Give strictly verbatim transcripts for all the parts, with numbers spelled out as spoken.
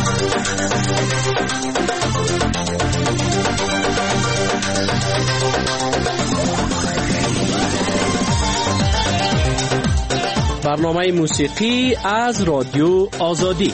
برنامه موسیقی از رادیو آزادی.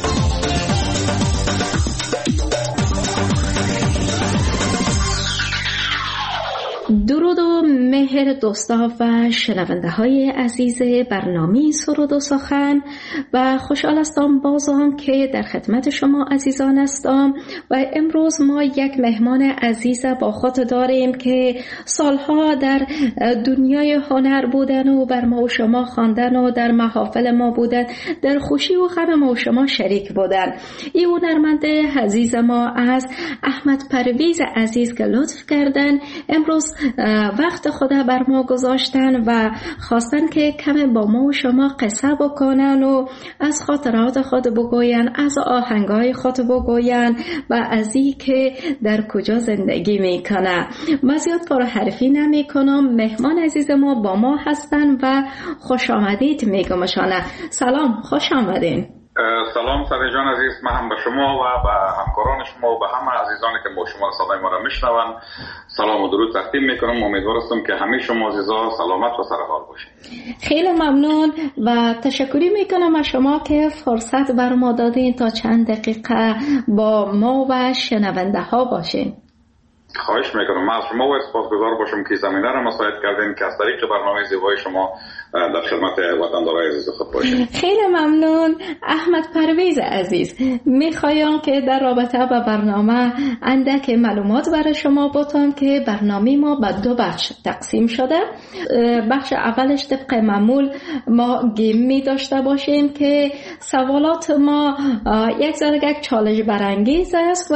درود و مهر دوستا و شنونده های عزیز برنامه سرود و سخن و خوشحال هستم بازم که در خدمت شما عزیزان هستم و امروز ما یک مهمان عزیز با خود داریم که سالها در دنیای هنر بودن و بر ما و شما خواندن و در محافل ما بودن، در خوشی و غم ما و شما شریک بودن. این هنرمند عزیز ما از احمد پرویز عزیز که لطف کردن امروز وقت خود بر ما گذاشتن و خواستن که کم با ما و شما قصه بکنن و از خاطرات خود بگوین، از آهنگای خود بگوین و از این که در کجا زندگی میکنه. من زیاد کار حرفی نمی کنم. مهمان عزیز ما با ما هستن و خوش آمدید میگمشانه. سلام، خوش آمدین. سلام سره جان عزیز، من هم به شما و به همکاران شما و به همه عزیزانی که با شما صدای ما را میشنون سلام و درود تقدیم میکنم. امیدوار هستم که همه شما عزیزا سلامت و سرحال باشید. خیلی ممنون و تشکری میکنم از شما که فرصت بر ما دادین تا چند دقیقه با ما و شنونده ها باشین. خواهش میکنم. من از شما و سپاسگزار باشم که زمینه را مساعد کردین که از طریق برنامه زیبای شما در خدمت وطندارای عزیز خود باشیم. خیلی ممنون. احمد پرویز عزیز، میخوایم که در رابطه با برنامه اندک معلومات برای شما بتم که برنامه ما به دو بخش تقسیم شده. بخش اولش طبق معمول ما گیم می داشته باشیم که سوالات ما یک ذره یک چالش برانگیز است و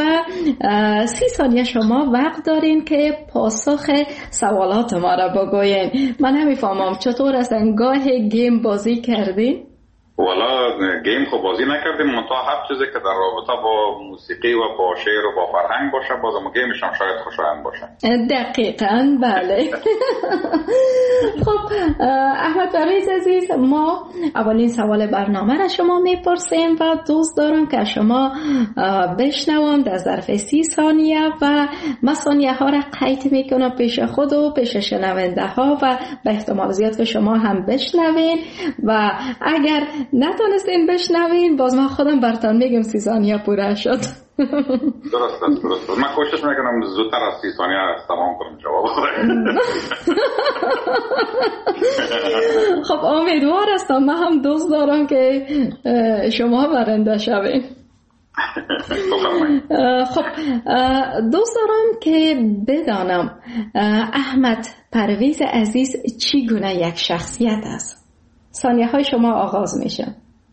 سی ثانیه شما وقت دارین که پاسخ سوالات ما را بگوین. من نمیفهمم چطور است گاه گیم بازی کردین؟ والا گیم خب بازی نکردیم، منتها هر چیزی که در رابطه با موسیقی و با شعر و با فرهنگ باشه بازم گیمش هم شاید خوشایند باشه. دقیقاً بله. خب احمد پرویز عزیز، ما اولین سوال برنامه را شما میپرسیم و دوست دارم که شما بشنوم در ظرف سی ثانیه و من ثانیه ها را قید میکنم پیش خود و پیش شنونده ها و به احتمال زیاد که شما هم بشنوین و اگر نتونستین بشنوین باز من خودم براتون میگم سی ثانیه پوره شد. درست است، درست است. من کوشش میکنم زودتر از سی ثانیه تمام کنم جواب. خب امیدوار هستم. من هم دوست دارم که شما برنده شوین. خب دوست دارم که بدانم احمد پرویز عزیز چی گونه یک شخصیت است؟ ثانیه های شما آغاز میشه.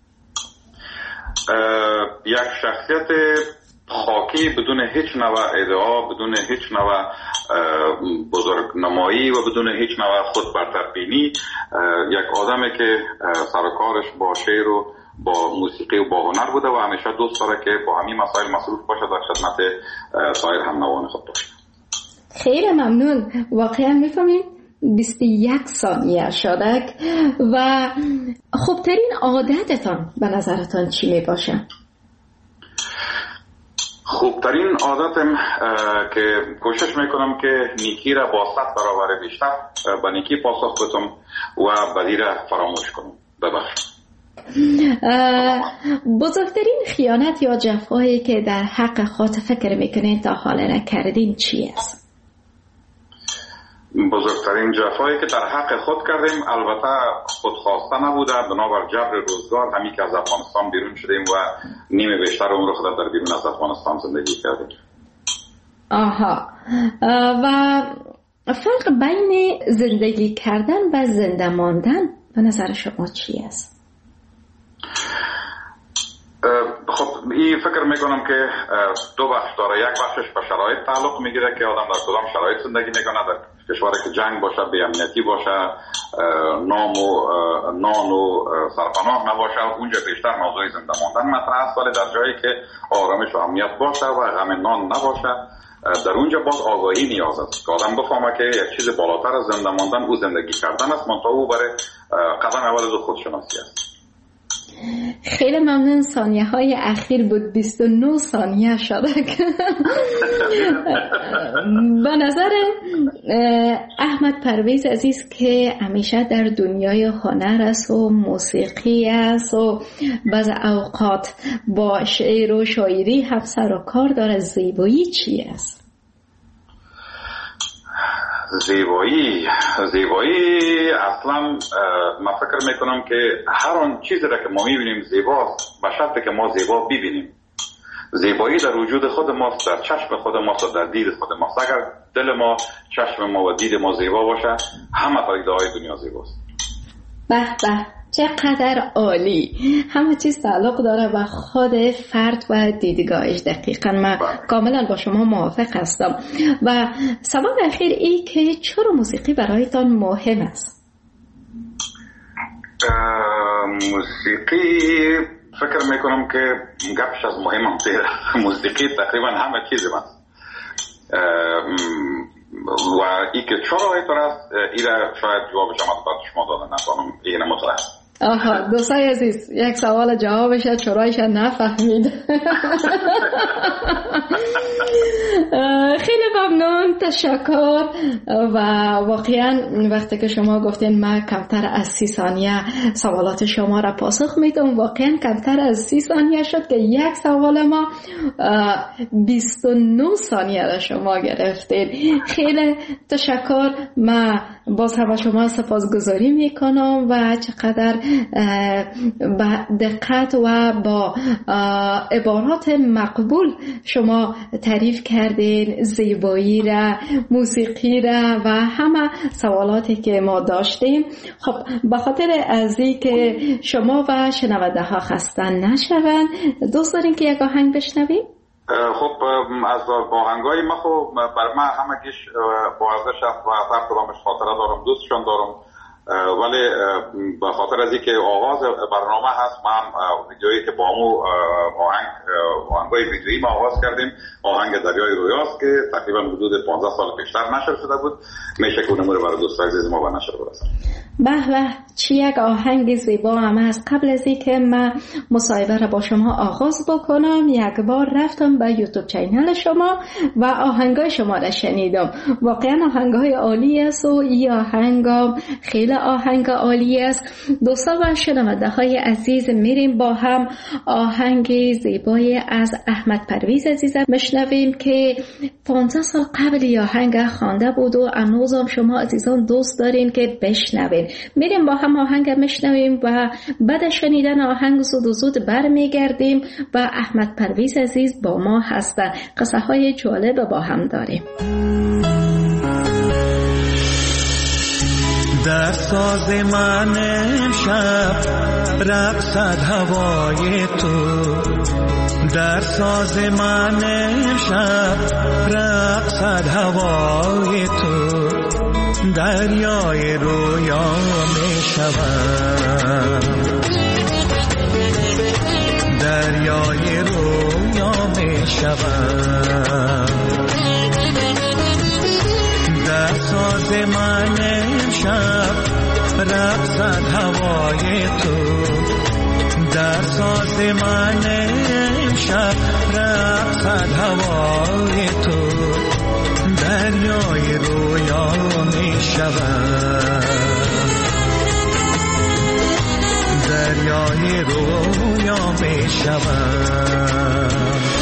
یک شخصیت خاکی بدون هیچ نوع ادعا، بدون هیچ نوع بزرگنمایی و بدون هیچ نوع خود برتربینی، یک آدمی که سرکارش با شعر و با موسیقی و با هنر بوده و همیشه دوست داره که با همین مسائل مصروف باشه، در خدمت سایر هم نوان خود باشه. خیلی ممنون. واقعا میفهمیم بیست و یک ثانیه شده و خوبترین عادتتان به نظرتان چی می باشه؟ خوبترین عادتم که کوشش میکنم که نیکی را با صد برابر بیشتر به نیکی پاسخ بدم و بدی را فراموش کنم. ببخشید. بزرگترین خیانت یا جفایی که در حق خود فکر میکنین تا حالا نکردین چی است؟ بزرگترین جفایی که در حق خود کردیم البته خودخواسته نبوده، بنابر جبر روزگار همین که از افغانستان بیرون شدیم و نیمه بیشتر عمر خود در بیرون از افغانستان زندگی کردیم. آها. و فرق بین زندگی کردن و زنده ماندن به نظر شما چی است؟ خب این فکر میکنم که دو بخش داره. یک بخشش به شرایط تعلق میگیره که آدم در کدام شرایط زندگی میکنه. در کشوری که جنگ باشه، بی‌امنیتی باشه، نام و نان و سرپناه نباشه، اونجا بیشتر موضوع زنده ماندن مطرح است. ولی در جایی که آرامش و امنیت باشه و غم نان نباشه، در اونجا باز آگاهی نیاز است که آدم بفهمه که یک چیز بالاتر از زنده ماندن او زندگی کردن است، منتها او برای قدم اول از خودشناسی است. خیلی ممنون. ثانیه های اخیر بود، بیست و نه ثانیه شده. به نظر احمد پرویز عزیز که همیشه در دنیای هنر است و موسیقی است و بعض اوقات با شعر و شاعری هم سر و کار داره، زیبایی چی است؟ زیبایی زیبایی اصلا من فکر میکنم که هر آن چیزی را که ما میبینیم زیباست، به شرطی که ما زیبا ببینیم. زیبایی در وجود خود ماست، در چشم خود ماست و در دید خود ماست. اگر دل ما، چشم ما و دید ما زیبا باشه، همه فرق‌های دنیا زیباست. به به، چقدر عالی. همه چیز تعلق داره به خود فرد و دیدگاهش. دقیقا من کاملا با شما موافق هستم. و سوال اخیر ای که چرا موسیقی برایتان مهم است؟ موسیقی فکر میکنم که گپش از مهم هم تیره. موسیقی تقریبا همه چیزی هست و ای که چرا اینطور است، ایره شاید جوابش هم از بعد شما دادن نتانم اینه مطلع. آها، دوستای عزیز، یک سوال جوابش چرایش نفهمید. خیلی ممنون، تشکر. و واقعا وقتی که شما گفتین من کمتر از سی ثانیه سوالات شما را پاسخ میدم، واقعا کمتر از سی ثانیه شد که یک سوال ما بیست و نه ثانیه را شما گرفتید. خیلی تشکر. من باز هم شما سپاسگزاری میکنم و چقدر با دقت و با عبارات مقبول شما تعریف کردین زیبایی را، موسیقی را و همه سوالاتی که ما داشتیم. خب به خاطر از این که شما و شنونده ها خسته نشوند، دوست دارین که یک آهنگ بشنویم؟ خب از آهنگای ما خب بر من همگیش با ارزش است و هر کدامش خاطره دارم، دوستشان دارم، ولی به خاطر از اینکه آغاز برنامه هست، من ویدیویی که با مو آهنگ آهنگای ویدیویی ما آغاز کردیم، آهنگ دریای رویاست که تقریبا حدود پانزده سال پیشتر نشر شده بود. میشه که اونمو رو برای دوستان عزیز ما به نشر برسونم. به به، چی یک آهنگ زیبا هم است. قبل از اینکه من مصاحبه را با شما آغاز بکنم، یک بار رفتم به یوتیوب چینل شما و آهنگای شما را شنیدم. واقعا آهنگای عالی است و این آهنگ خیلی آهنگ عالی است. دوستان و شنونده های عزیز، میریم با هم آهنگ زیبای از احمد پرویز عزیز مشنویم که پانزده سال قبل این آهنگ خوانده بود و هنوزم شما عزیزان دوست دارین که بشنوین. میریم با هم آهنگ مشنویم و بعد شنیدن آهنگ زود و زود برمیگردیم و احمد پرویز عزیز با ما هستن. قصه های جالب با هم داریم. در ساز من امشب رقصد هوای تو، در ساز من امشب رقصد هوای تو، دریای رویا می شود، دریای رویا می شود، در ساز من امشب رقصد هوای تو، در ساز من امشب رقصد هوای تو، دریای رویا می شود، دریای رویا می شود.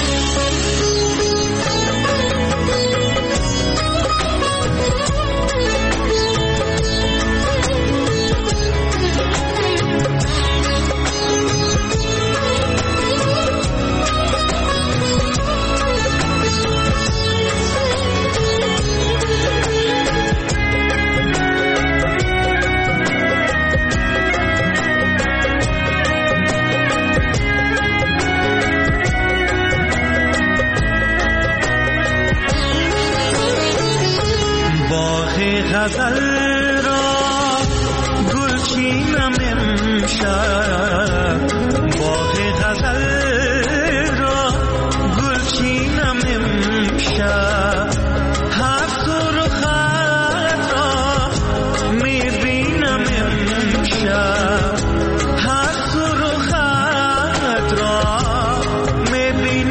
غزل را گلچینم امشب، باغ غزل را گلچینم امشب، هر سرخت را میبینم امشب، هر سرخت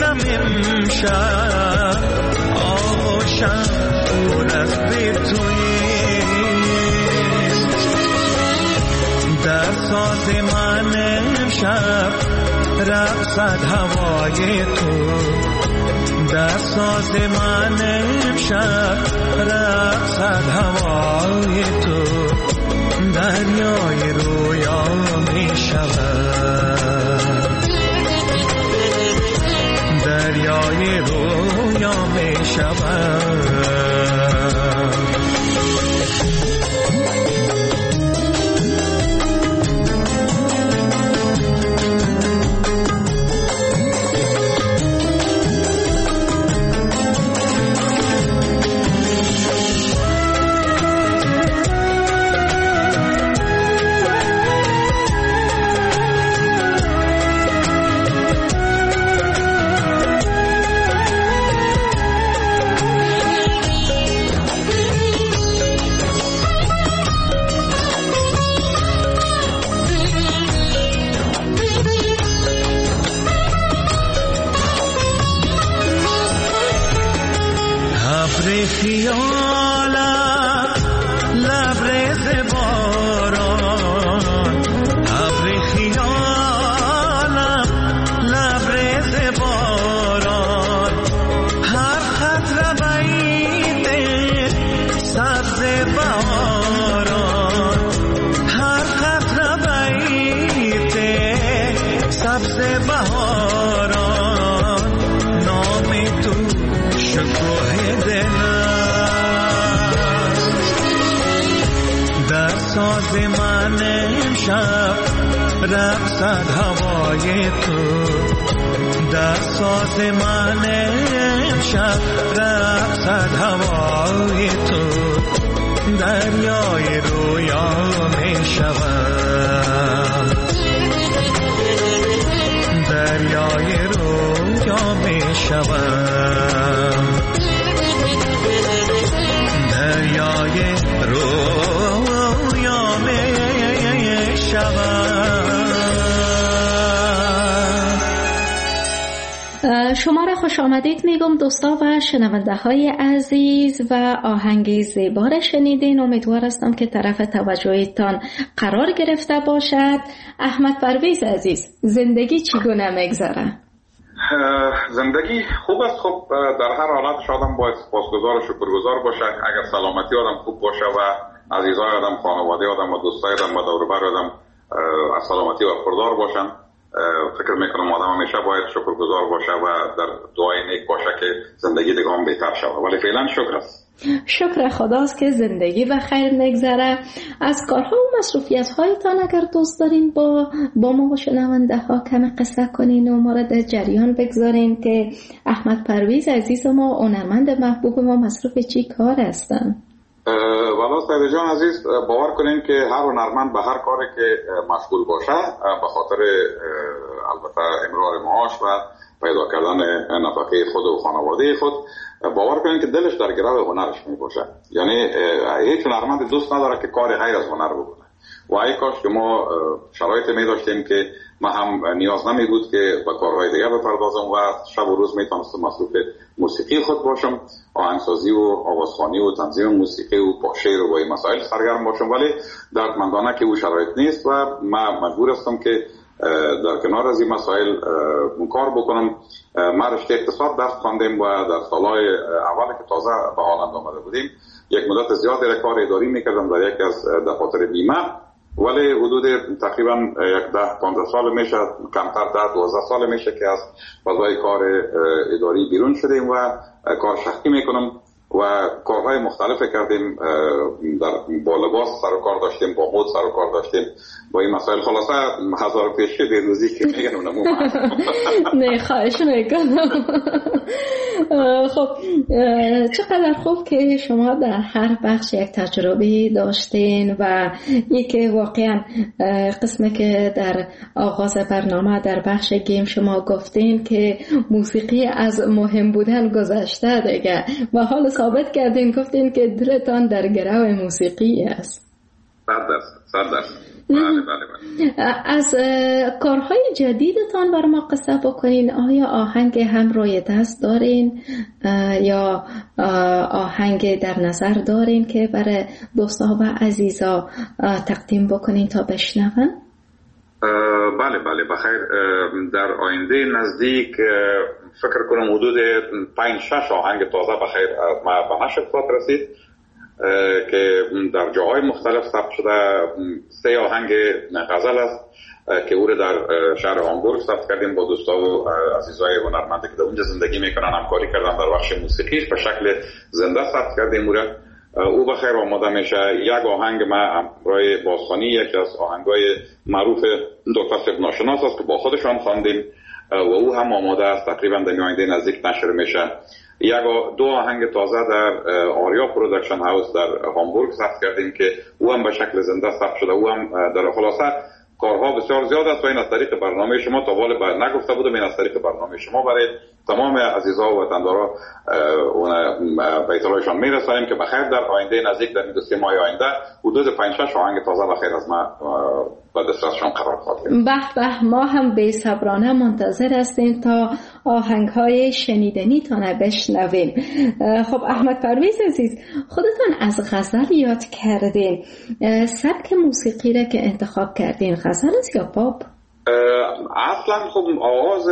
خورشیدم امشب آغوشم پر از به تویست در ساز من امشب رقصد هوای تو در ساز من امشب رقصد هوای تو دریای رویا می شود دریای رویا می شود خیالم لبریز باران ابر خیالم لبریز باران هر خطره بعید سبز بهاران هر خطره بعید سبز بهاران نام تو شکوه ساز من امشب رقصد هوای تو در ساز من امشب رقصد هوای تو دریای رویا می شود دریای رویا می شود دریای رویا می شود. شما را خوش آمدید میگم دوستا و شنونده های عزیز و آهنگ زیبا را شنیدین. امیدوار هستم که طرف توجهتان قرار گرفته باشد. احمد پرویز عزیز، زندگی چگونه میگذره؟ زندگی خوب است. خب در هر حالت آدم باید سپاسگزار و شکرگزار باشه. اگر سلامتی آدم خوب باشه و عزیزای آدم، خانواده آدم و دوستای آدم و دور و بر آدم از سلامتی و خوددار باشن، فکر میکنم آدم همیشه باید شکرگزار باشه و در دعای نیک باشه که زندگی دیگه هم بهتر شود. ولی فعلا شکر است. شکر خداست که زندگی و خیر میگذره. از کارها و مسئولیت هایتان اگر دوست دارین با با ما و شنونده ها کم قصه کنین و مورد جریان بگذارین که احمد پرویز عزیز ما، هنرمند محبوب ما، مصروف چی کار هستن؟ والا سید جان عزیز، باور کنین که هر هنرمند به هر کاری که مشغول باشه به خاطر البته امرار معاش و پیدا کردن نفقه خود و خانواده خود، باور کنین که دلش در گرو هنرش می باشه. یعنی هیچ هنرمند دوست نداره که کار غیر از هنر بکنه و ای کاش که ما شرایط می داشتیم که ما هم نیاز نمی بود که به کارهای دیگه بپردازم و شب و روز می تونستم مصروف موسیقی خود باشم، آهنگسازی و آوازخوانی و تنظیم موسیقی و با شعر و این مسائل سرگرم باشم. ولی دردمندانه که او شرایط نیست و من مجبور هستم که در کنار از این مسائل کار بکنم. ما رشته اقتصاد درس خواندیم و در سالهای اول که تازه به هالند آمده بودیم یک مدت زیادی کار اداری میکردم در یک از دفاتر بیمه، ولی حدود تقریبا یک ده پانزده سال میشه، کمتر ده دوازده سال میشه که از فضای کار اداری بیرون شدیم و کار شخصی میکنم و کارهای مختلف کردیم. در با لباس سر و کار داشتیم، با مد سر و کار داشتیم، با این مسائل. خلاصه هزار پیشی بیروزی که میگن اونمو نه خواهش میکنم. خب چقدر خوب که شما در هر بخش یک تجربه داشتین و یکی واقعا قسمی که در آغاز برنامه در بخش گیم شما گفتین که موسیقی از مهم بودن گذشته دیگه و حال ثابت کردین، گفتین که دلتان در گرو موسیقی است. صد درصد صد درصد بله بله بله. از کارهای جدیدتان برای ما قصه بکنین. آیا آهنگ هم روی دست دارین یا آهنگ در نظر دارین که برای دوستا و عزیزا تقدیم بکنین تا بشنون؟ بله بله بخیر. در آینده نزدیک فکر کنم حدود پنج شش آهنگ تازه بخیر از ما به نشر خواهد رسید که در جاهای مختلف ثبت شده. سه آهنگ غزل است که او را در شهر هامبورگ ثبت کردیم با دوستا و عزیزای هنرمندی که در اونجا زندگی میکنن، همکاری کردن در بخش موسیقیش به شکل زنده ثبت کردیم او را. او بخیر آماده میشه. یک آهنگ ما برای بازخوانی یکی از آهنگای معروف دکتر صاحب ناشناس است که با خودشان خواندیم و او هم آماده است، تقریبا در آینده نزدیک نشر میشه. یک دو آهنگ تازه در آریا پروداکشن هاوس در هامبورگ ثبت کردیم که او هم به شکل زنده ثبت شده. او هم در خلاصه کارها بسیار زیاد است و این از طریق برنامه شما تا حالا بعد نگفته بودم، این از طریق برنامه شما برای تمام عزیزا و وطندارا اون به اطلاعشان میرسانیم که بخیر در آینده نزدیک در این دو سه ماه آینده حدود پنج شش آهنگ تازه بخیر از ما به دسترسشان قرار خواهد گرفت. به به، ما هم بی‌صبرانه منتظر هستیم تا آهنگ‌های شنیدنی تان بشنویم. خب احمد پرویز عزیز، خودتان از غزل یاد کردین. سبک موسیقی را که انتخاب کردین غزل است یا پاپ؟ اصلا خب آغاز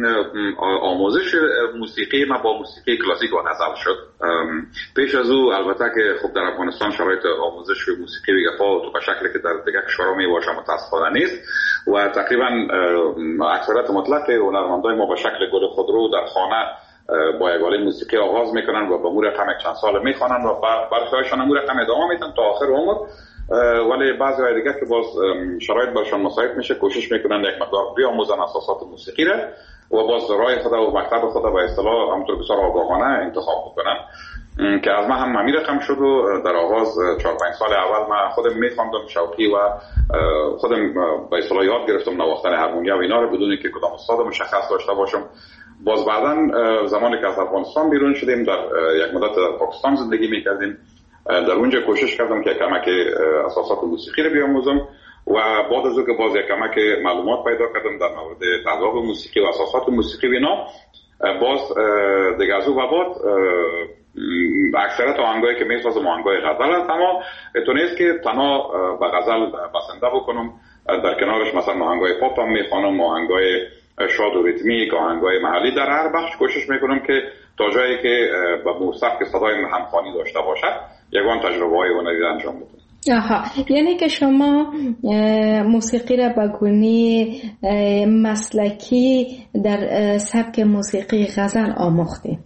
آموزش موسیقی ما با موسیقی کلاسیک و غزل شد. پیش از او البته که خب در افغانستان شرایط آموزش موسیقی بی‌گفا تو به شکلی که در دیگر کشورها میباشه متاسفانه نیست و تقریبا اکثریت مطلق هنرمندای ما به شکل گل خودرو در خانه با یک آله موسیقی آغاز میکنن و به مور رقم چند سال میخوانن و برخیاشان مور رقم ادامه میدن تا آخر عمر. ولی بعضی های دیگه که باز شرایط برشان مساعد میشه کوشش میکنن یک مقدار بیاموزن اساسات موسیقی را و باز راه خود و مکتب خود به اصطلاح همونطور بسیار آگاهانه انتخاب بکنن که از ما هم همین رقم شد و در آغاز چهار پنج سال اول من خودم میخواندم شوقی و خودم به اصطلاح یاد گرفتم نواختن هارمونیا و اینا رو بدون که کدام استاد مشخص داشته باشم. باز بعداً زمانی که از افغانستان بیرون شدیم در یک مدت در پاکستان زندگی میکردیم، در اونجا کوشش کردم که کمک اساسات موسیقی رو بیاموزم و بعد از اون که باز یک کمک معلومات پیدا کردم در مورد تذاب موسیقی و اساسات موسیقی و اینا، باز دیگه از اون بعد اکثرت آهنگایی که میسازم آهنگای غزل است، اما تو نیست که تنها به غزل بسنده بکنم، در کنارش مثلا آهنگای پاپ هم میخوانم، آهنگای شاد و ریتمیک، آهنگای محلی. در هر بخش کوشش میکنم که تا جایی که به موسیقی صدای همخوانی داشته باشد یگان تجربه های هنری انجام بدم. آها، یعنی که شما موسیقی را به گونه مسلکی در سبک موسیقی غزل آموختید؟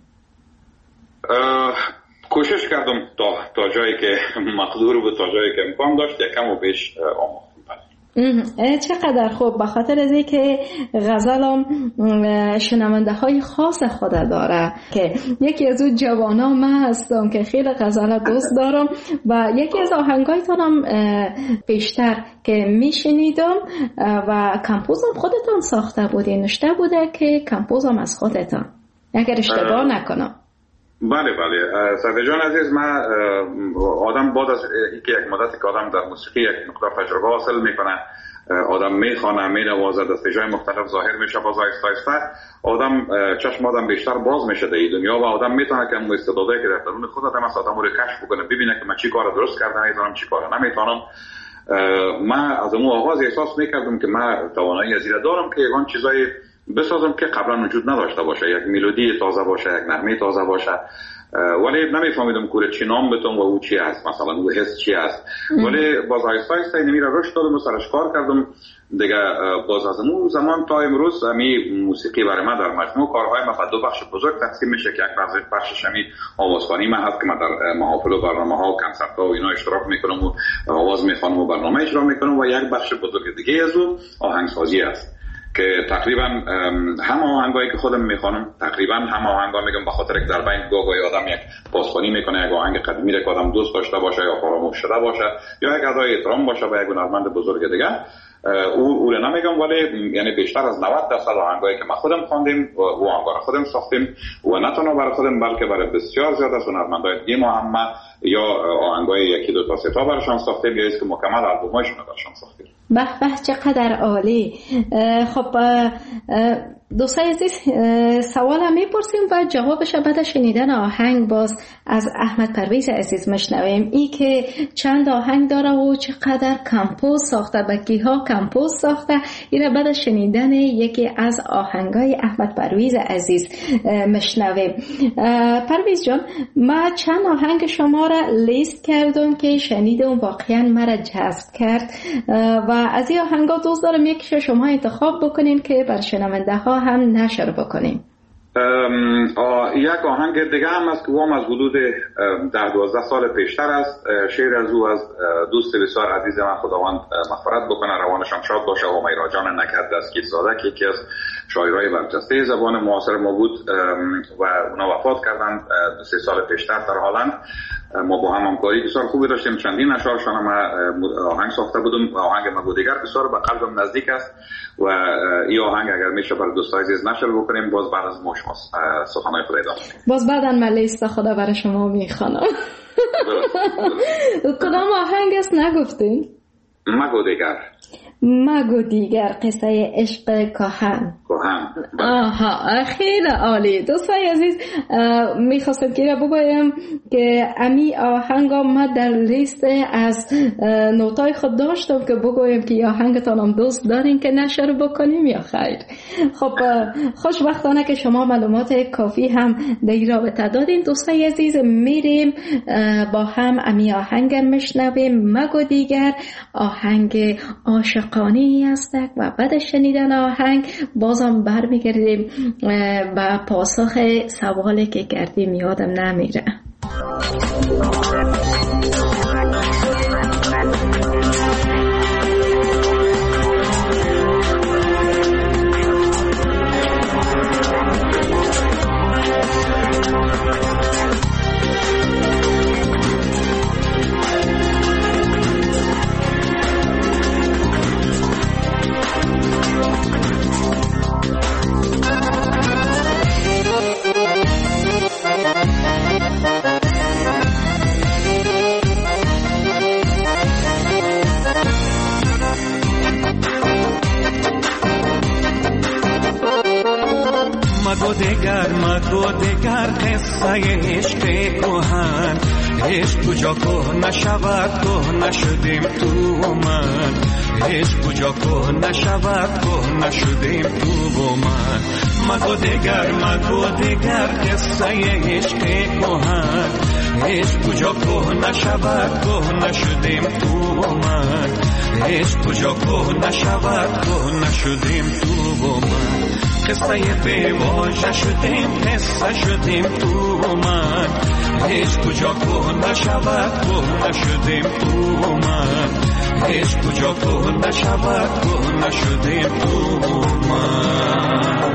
کوشش کردم تا تا جایی که مقدور بود، تا جایی که امکان داشت یکم و بیش آموختم. چقدر خوب، به خاطر از اینکه غزل هم شنونده های خاص خود داره که یکی از اون جوانا من هستم که خیلی غزل دوست دارم و یکی از آهنگایتان هم پیشتر که میشنیدم و کمپوزم خودتان ساخته بودین، نشته بوده که کمپوزم از خودتان اگر اشتباه نکنم. بله بله صدر جان عزیز، من آدم بعد از اینکه یک مدتی که آدم در موسیقی یک مقدار تجربه حاصل میکنه، آدم میخوانه، مینوازه، دستجای مختلف ظاهر میشه، باز آیسته آیسته آدم چشم آدم بیشتر باز میشه در این دنیا و آدم میتونه که اون استعدادایی که در درون خود آدم است آدم رو کشف بکنه، ببینه که من چی کار درست کردم میتونم، چی کار نمیتونم. من از اون آغاز احساس میکردم که من توانایی از این دارم که یگان چیزای بسازم که قبلا وجود نداشته باشه، یک ملودی تازه باشه، یک نغمه تازه باشه، ولی نمیفهمیدم کوره چی نام بتونم و او چی است، مثلا او حس چی است. ولی باز آیسته آیسته اینمی را رشد دادم و سرش کار کردم دیگه. باز از اون زمان تا امروز همی موسیقی برای من در مجموع کارهای من دو بخش بزرگ تقسیم میشه که یک بخشش همی آوازخوانی من هست که من در محافل و برنامه ها و کنسرت ها و اینا اشتراک میکنم و آواز میخوانم و برنامه اجرا میکنم، و یک بخش بزرگ دیگه از اون آهنگسازی است که تقریبا همه آهنگایی که خودم میخوانم، تقریبا همه آهنگا میگم به خاطر که در بین گاهی آدم یک بازخوانی میکنه، یک آهنگ قدیمی را که آدم دوست داشته باشه یا فراموش شده باشه یا یک ادای احترام باشه به یک هنرمند بزرگ دیگه، او او نمیگم، ولی یعنی بیشتر از نود درصد آهنگایی که ما خودم خواندیم و آهنگا خودم ساختیم و نه تنها برای خودم بلکه برای بسیار زیاد از هنرمندای دیگه ما هم یا آهنگای یکی دو تا سه تا براشون ساختیم یا است که مکمل آلبوماشون رو براشون ساختیم. به به چقدر عالی. خب دوستای عزیز، سوال هم میپرسیم و جوابش بعد شنیدن آهنگ باز از احمد پرویز عزیز مشنویم. ای که چند آهنگ داره و چقدر کمپوز ساخته، بکی ها کمپوز ساخته، این بعد شنیدن یکی از آهنگای احمد پرویز عزیز مشنویم. پرویز جان، ما چند آهنگ شما را لیست کردم که شنیدم، واقعا مرا جذب کرد و از این آهنگا دوست دارم یکیشو شما انتخاب بکنین که بر شنونده ها هم نشر بکنیم. یک آهنگ دیگه هم است که هم از حدود ده دوازده سال پیشتر است. شعر از او از دوست بسیار عزیز من، خداوند مغفرت بکنه، روانشان شاد باشه، و میرا جان نکرد دستگیر ساده که یکی از شاعرای برجسته زبان معاصر ما بود و اونا وفات کردن دو سه سال پیشتر در هلند. ما با هم همکاری بسیار خوبی داشتیم، چندین اشعارشان هم آهنگ ساخته بودم. آهنگ مگودیگر بسیار به قلبم نزدیک است و این آهنگ اگر میشه برای دوستای عزیز نشر بکنیم، باز بعد از ما شما سخنهای خود ادامه میدیم. باز بعداً من لیست خدا برای شما میخوانم. کدام آهنگ است نگفتین؟ مگودیگر. مگو دیگر، قصه عشق کهن. کهن. آها، خیلی عالی. دوستای عزیز، میخواستم که بگویم که امی آهنگا ما در لیست از نوتای خود داشتم که بگویم که آهنگتان هم دوست دارین که نشر بکنیم یا خیر. خب خوشبختانه که شما معلومات کافی هم در این رابطه دادین. دوستای عزیز، میریم با هم امی آهنگ میشنویم. مگو دیگر، آهنگ عاشقانه است و بعد شنیدن آهنگ بازم برمیگردیم به پاسخ سوالی که کردیم، یادم نمیره. مگو دگر مگو دگر قصه عشق کهن، عشق کجا که نشود که نشدیم تو و من، عشق کجا که نشود که نشدیم تو و من. مگو دگر مگو دگر قصه عشق کهن، عشق کجا که نشود که نشدیم تو و من، عشق کجا که نشود که نشدیم تو و من. قصه بیواژه شدیم، قصه شدیم تو و من، عشق کجا که نشود که نشدیم تو و من، عشق کجا که نشود که نشدیم تو و من.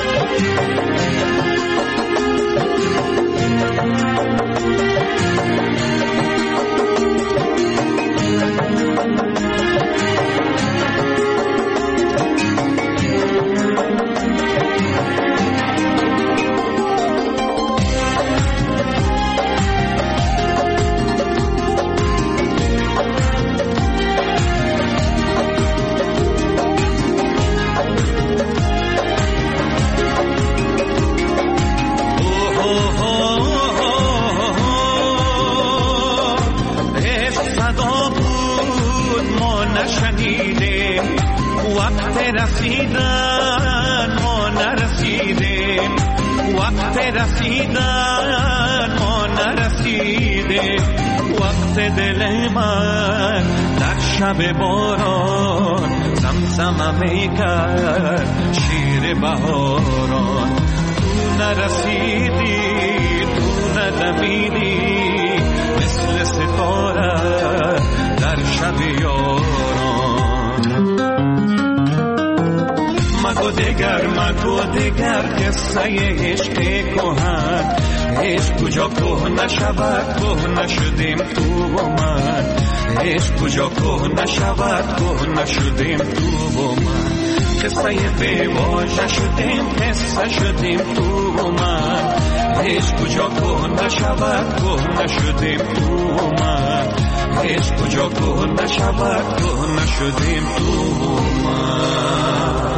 رسیدن ما نرسیدیم، وقت رسیدن ما نرسیدیم، وقت دل من در شب باران زمزمه میکرد شیر بهاران. تو نرسیدی تو ندمیدی مثل ستاره در شب یاران. مگو دگر مگو دگر قصه عشق کهن، عشق کجا که نشود که نشدیم تو و من عشق کجا که نشود که نشدیم تو و من قصه بی واژه شدیم قصه شدیم تو و من عشق کجا که نشود که نشدیم تو و من عشق کجا که نشود که نشدیم تو و من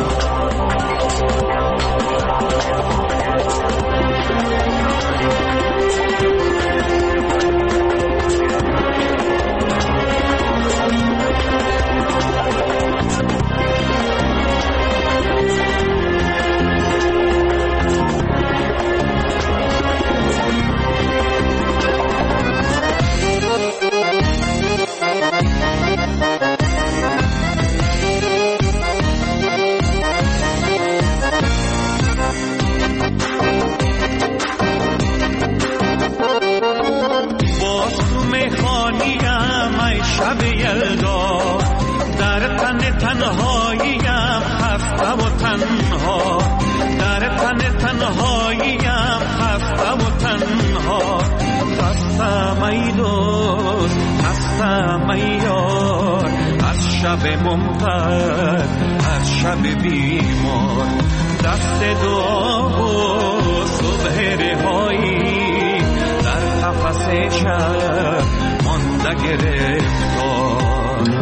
شب یلدا در تن تنهاییم خسته و تنها در تن تنهاییم خسته و تنها خسته ای دوست خسته ای یار از شب ممطر از شب بیمار دست دعا و صبح رهایی در قفس شب مانده گرفتار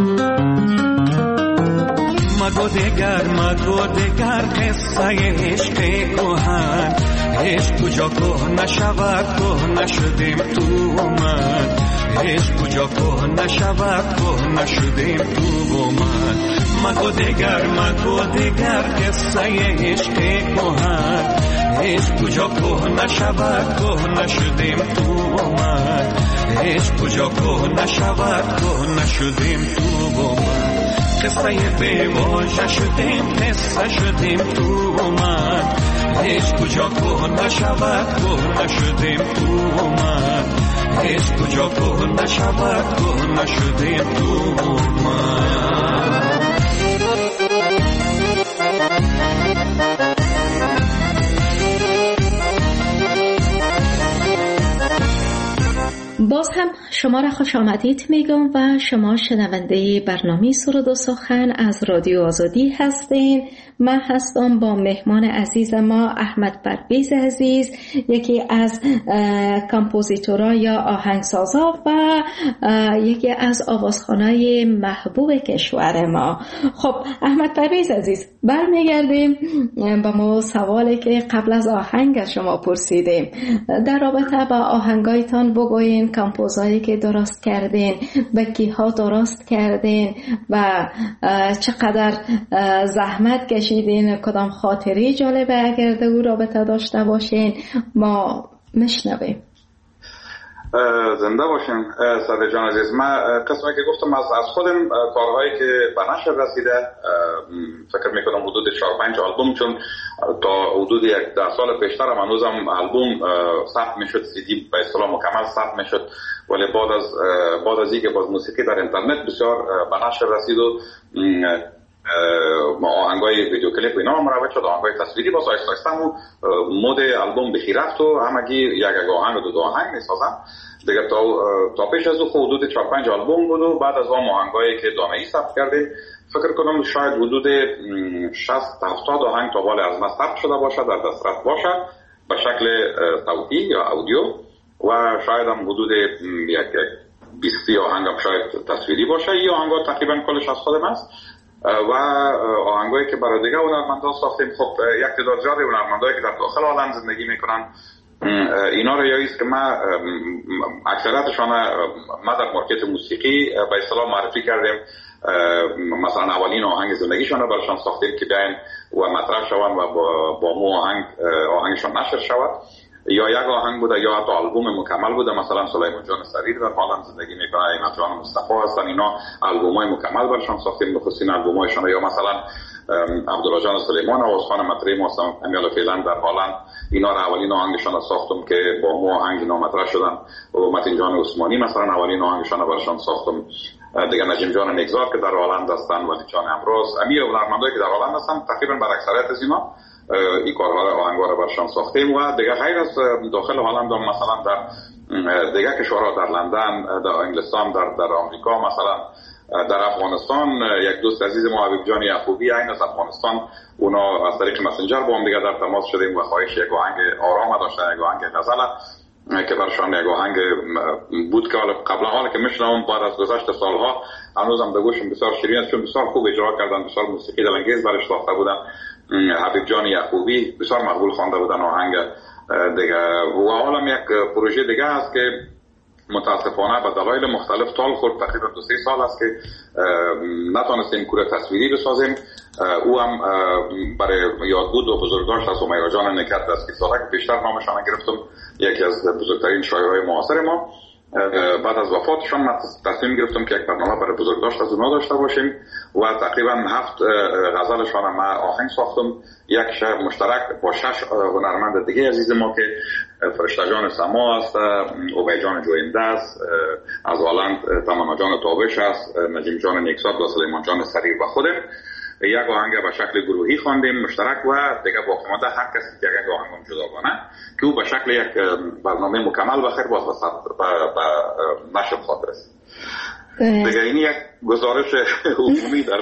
مگو دگر مگو دگر قصه عشق کهن عشق کجا که نشود که نشدیم تو من عشق کجا که نشود که نشدیم تو من مگو دگر مگو دگر قصه عشق کهن عشق کجا که نشود که نشدیم تو من عشق کجا که نشود که نشدیم تو من قصه بی واژه شدیم قصه شدیم تو من عشق کجا که نشود که نشدیم تو من عشق کجا که نشود که نشدیم تو من باز هم شما را خوش آمدید میگم و شما شنونده برنامه سرود و سخن از رادیو آزادی هستین. من هستم با مهمان عزیز ما احمد پرویز عزیز، یکی از کامپوزیتورها یا آهنگسازا و یکی از آوازخوانای محبوب کشور ما. خب احمد پرویز عزیز، برمیگردیم با ما سوالی که قبل از آهنگ از شما پرسیدیم در رابطه با آهنگایتان بگوین، کامپوزایی که درست کردین، به کیها درست کردین و چقدر زحمت کشیدین، کدام خاطری جالبه اگر در او رابطه داشته باشین ما میشنویم. زنده باشین صدر جان عزیز. من قسمی که گفتم از از خودم کارهایی که به نشر رسیده فکر میکنم حدود چهار پنج آلبوم، چون تا حدود یک ده سال پیشتر هم هنوزم آلبوم ثبت میشد، سی دی به اصطلاح مکمل ثبت میشد، ولی بعد از بعد از اینکه باز موسیقی در اینترنت بسیار به نشر رسید و آهنگای ویدیو کلیپ و اینا مروج شد، آهنگای تصویری باز آیسته آیسته هم مود آلبوم بخی رفت و همگی یک یک آهنگ و دو آهنگ میسازن دیگه. تا تا پیش از او حدود چهار پنج آلبوم بود و بعد از اون آهنگایی که دامه‌ای ثبت کرده فکر کنم شاید حدود شصت هفتاد آهنگ تا بالا از ما ثبت شده باشه، در دسترس باشه به شکل صوتی یا اودیو، و شاید هم حدود یک بیست آهنگ هم شاید تصویری باشه. این آهنگا تقریبا کلش از خودم است و آهنگایی که برای دیگه هنرمندا ساختیم. خب یک تعداد زیادی هنرمندایی که در داخل عالم زندگی میکنن اینا رو یادیست که من اکثریتشان ما در مارکت موسیقی به اصطلاح معرفی کردیم، مثلا اولین آهنگ زندگیشان رو براشون ساختیم که بیاین و مطرح شوند و با, با مو آهنگ آهنگشان نشر شود، یا یک آهنگ بوده یا حتی آلبوم مکمل بوده. مثلا سلیمان جان سریر در حالم زندگی میکنه، اینا جان مصطفی هستن، اینا آلبومای مکمل براشون ساختیم، بخصوص آلبومایشون. یا مثلا عبدالله جان سلیمان آوازخوان مطرح ما هستن امیال فعلا در حالم، اینا را اولین آهنگشان را ساختم که با مو آهنگ اینا مطرح شدن. و متین جان عثمانی مثلا اولین آهنگشان را براشون ساختم دیگه. نجیم جان نگذار که در هالند هستن، ولی جان امروز امیر هنرمندایی که در هالند هستن تقریبا بر اکثریت از اینا این کارها آهنگ‌ها را برشان ساختیم و دیگه غیر از داخل هلند هم مثلا در دیگه کشورها در لندن، در انگلستان، در در آمریکا، مثلا در افغانستان یک دوست عزیز ما حبیب جان یعقوبی این از افغانستان، اونا از طریق مسنجر با هم دیگه در تماس شدیم و خواهش یک آهنگ آرام داشتن، یک آهنگ غزل که برشان یک آهنگ بود که قبلا حالا که میشنوم بعد از گذشت سالها هنوزم به گوشم بسیار شیرین است، چون بسیار خوب اجرا کردن، بسیار موسیقی دلانگیز برش ساخته بودن. حبیب جان یعقوبی بسیار مقبول خوانده بودن آهنگ دیگه. و حالا یک پروژه دیگه است که متاسفانه به دلایل مختلف طال خورد، تقریبا دو سه سال است که نتونستیم کوره تصویری بسازیم. او هم برای یادبود و بزرگداشت از همیرا جان نکرد از که بیشتر نامشان گرفتم، یکی از بزرگترین شاعرای معاصر ما. بعد از وفاتشان من تصمیم گرفتم که یک برنامه برای بزرگداشت از اونا داشته باشیم و تقریبا هفت غزلشان ما آهنگ ساختم، یک شعر مشترک با شش هنرمند دیگه عزیز ما که فرشته جان سما است، عبید جان جوینده است، از هلند تمانا جان تابش است، نجیم جان نیکزاد و سلیمان جان سریر و خودم. یک آهنگ به شکل گروهی خواندیم مشترک و دیگه باقی مانده هر کسی که یک آهنگ جداگانه که او به شکل یک برنامه مکمل بخیر باز به نشر خاطر است. دیگه این یک گزارش عمومی در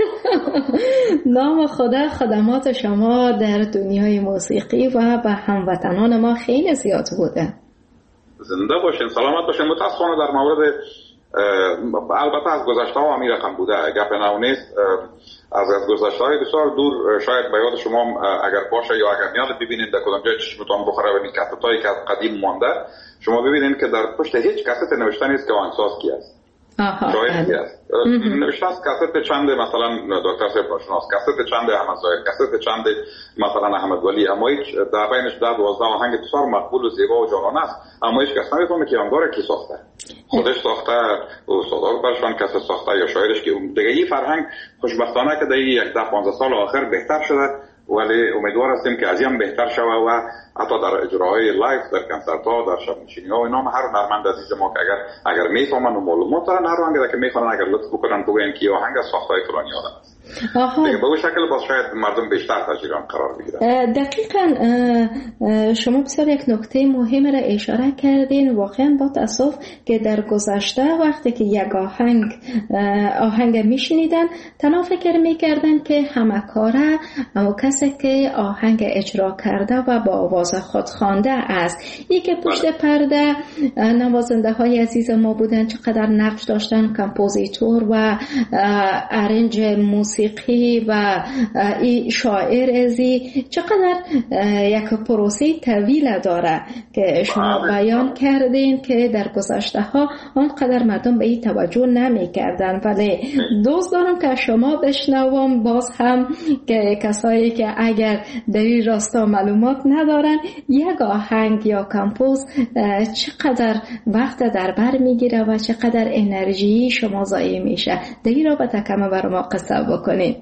نام خدا خدمات شما در دنیای موسیقی و به هموطنان ما خیلی زیاد بوده. زنده باشین، سلامت باشین. متاسفانه در مورد البته از گذشته ها همین رقم بوده، گپ نو نیست. از از گذشته های بسیار دور شاید به یاد شما اگر باشه یا اگر میاد ببینید در کدام جای چشمتون بخوره و این کاستایی که قدیم مانده، شما ببینید که در پشت هیچ کاست نوشته نیست که آهنگساز کی است. آها شاید کی است. نوشته است کاست چند مثلا دکتر صاحب باشناس، کاست چند احمد زاهد، کاست چند مثلا احمد ولی، اما هیچ در بینش ده دوازده آهنگ بسیار مقبول و زیبا و جانانه است، اما هیچ کس نمیفهمه که آهنگار کی ساخته. خودش ساخته، استادار برشان کس ساخته یا شاعرش که دیگه. این فرهنگ خوشبختانه که در یک ده پانزده سال آخر بهتر شده، ولی امیدوار هستیم که از این بهتر شود و حتی در اجراهای لایف در کنسرت‌ها در شب نشینی‌ها و اینا هر هنرمند عزیز ما که اگر اگر میفهمن و معلومات دارن هر آهنگی که میخوان اگر لطف بکنن بگن که آهنگ از ساختای فلانی آدم است. دیگه به اون شکل باز شاید مردم بیشتر تجربه قرار بگیرن. دقیقاً شما بسیار یک نکته مهم را اشاره کردین. واقعاً با تأسف که در گذشته وقتی که یک آهنگ آهنگ میشنیدن تنها فکر میکردن که همه کاره اما کسی که آهنگ اجرا کرده و با آواز خود خوانده است. این که پشت پرده نوازنده های عزیز ما بودن، چقدر نقش داشتن، کمپوزیتور و ارنج موسیقی و این شاعر ازی، چقدر یک پروسه طویل داره که شما بیان کردین که در گذشته ها آنقدر مردم به این توجه نمی کردن. ولی دوست دارم که شما بشنوم باز هم که کسایی که اگر در این راستا معلومات ندارن، یک آهنگ یا کمپوز چقدر وقت در بر میگیره و چقدر انرژی شما ضایع میشه. در این رابطه کم برای ما قصه بکنید.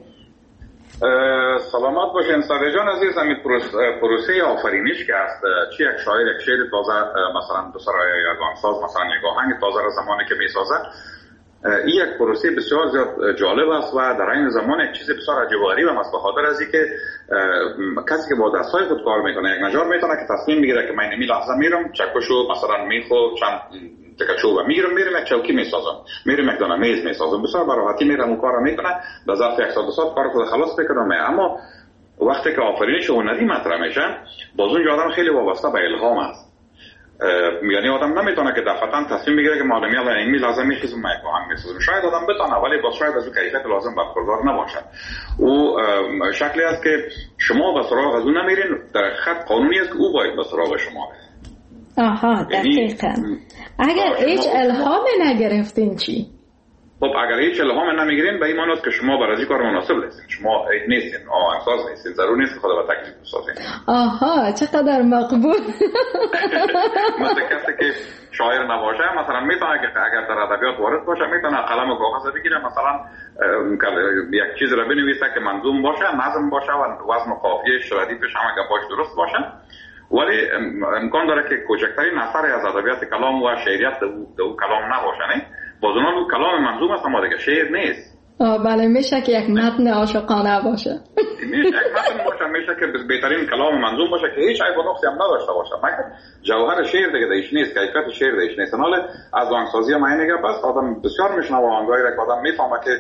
سلامت باشین ساده جان عزیز. همین پروسه آفرینش که است، چی یک شاعر یک شعر تازه مثلا دو سرای یک آهنگساز مثلا یک آهنگ تازه را زمانی که میسازه، این یک پروسه بسیار زیاد جالب است و در این زمان یک چیز بسیار عجیب و غریب است، به خاطر از اینکه کسی که با دستای خود کار میکنه یک نجار میتونه که تصمیم بگیره که من نمی لحظه میرم چکشو مثلا میخو چند تکه چوب میگیرم میرم یک چوکی میسازم، میرم یک دانه میز میسازم، بسیار به راحتی میرم اون کارو میکنه، در ظرف یک ساعت دو ساعت کار خود خلاص میکنم. اما وقتی که آفرینش هنری مطرح میشه، باز اون آدم خیلی وابسته به الهام است. یعنی آدم نمیتونه که دفعتاً تصمیم بگیره که معلومی الان این لازم میخیزم من یک آهنگ میسازم. شاید آدم بتونه ولی باز شاید از اون کیفیت لازم برخوردار نباشه. او شکلی است که شما به سراغ از اون نمیرین، در خط قانونی است که او باید به سراغ شما بره. آها دقیقاً. اگر هیچ الهام نگرفتین چی؟ خب اگر هیچ الهام نمیگیرین به این معنی است که شما برای این کار مناسب نیستین، شما نیستین آهنگساز نیستین، ضرور نیست که خود به تکلیف بسازین. آها چقدر مقبول. مثل کسی که شاعر نباشه مثلا میتونه که اگر در ادبیات وارد باشه میتونه قلم و کاغذ بگیره، مثلا یک چیز را بنویسه که منظوم باشه، نظم باشه و وزن و قافیه‌اش ردیفش همه گپاش درست باشه، ولی امکان داره که کوچکترین اثری از ادبیات کلام و شعریت در اون کلام نباشه. نه باز اون کلام منظوم است اما دیگه شعر نیست. آه بله، میشه که یک متن عاشقانه باشه. که میشه یک متن باشه، میشه که بهترین کلام منظوم باشه که هیچ عیب و نقصی هم نداشته باشه، مگر جوهر شعر دیگه دیش نیست، کیفیت شعر دیش نیست. حالا از آهنگسازی هم اینه بس آدم بسیار میشنوه آهنگایی را که آدم میفهمه که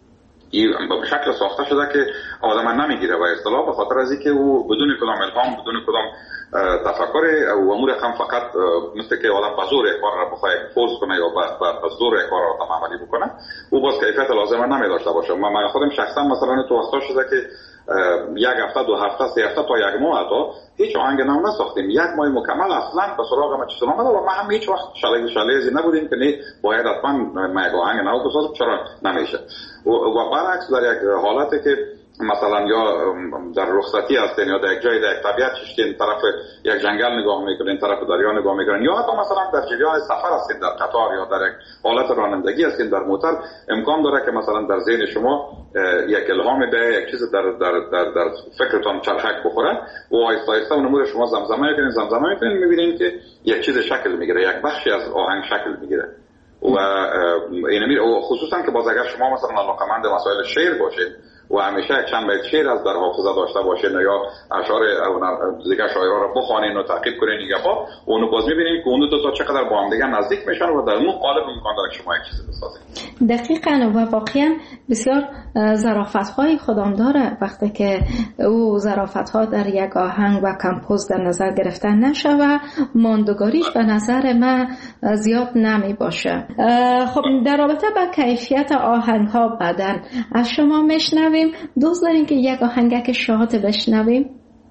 به شکل ساخته شده که آدم نمیگیره و اصطلاح، به خاطر از اینکه او بدون کدام الهام، بدون کدام تفکر و امور هم فقط مثل که آدم به زور کار را بخواد فورس کنه یا به زور کار را آدم عملی بکنه، او باز کیفیت لازمه نمیداشته باشه. من خودم شخصا مثلا تو وقتا شده که یک هفته، دو هفته، سه هفته تا یک ماه تا هیچ آهنگ نو نساختیم، یک ماه مکمل اصلا به سراغ ما چیزی نمیاد و ما هم هیچ وقت شاله شاله‌ای نبودیم که نه باید حتما ما یک آهنگ نو بسازیم، چرا نمیشه. و برعکس در یک حالتی که مثلا یا در رخصتی هستین یا در یک جای در یک طبیعت ششتین طرف یک جنگل نگاه میکنین، طرف دریا نگاه میکنین، یا حتی مثلا در جریان سفر هستین در قطار یا در یک حالت رانندگی هستین در موتور، امکان داره که مثلا در ذهن شما یک الهام به یک چیز در در در, در فکرتون چرخک بخوره و آهسته آهسته اون امور شما زمزمه میکنین زمزمه میکنین میبینین که یک چیز شکل میگیره، یک بخشی از آهنگ شکل میگیره. و اینمی خصوصا که باز اگر شما مثلا علاقه‌مند مسائل شعر باشید و همیشه چند بیت شعر از در حافظه داشته باشین یا اشعار دیگه شاعرها رو بخوانین و تعقیب کنین دیگه ها، اونو باز میبینین که اون دو تا چقدر با هم دیگه نزدیک میشن و در اون قالب امکان داره شما یک چیزی بسازید. دقیقاً و واقعا بسیار ظرافت‌های خودم داره وقتی که او ظرافت‌ها در یک آهنگ و کمپوز در نظر گرفتن نشه و ماندگاریش به نظر من زیاد نمی باشه. خب در رابطه با کیفیت آهنگ‌ها بعداً از شما میشنویم، دوست دارین که یک آهنگک شاد بشنویم؟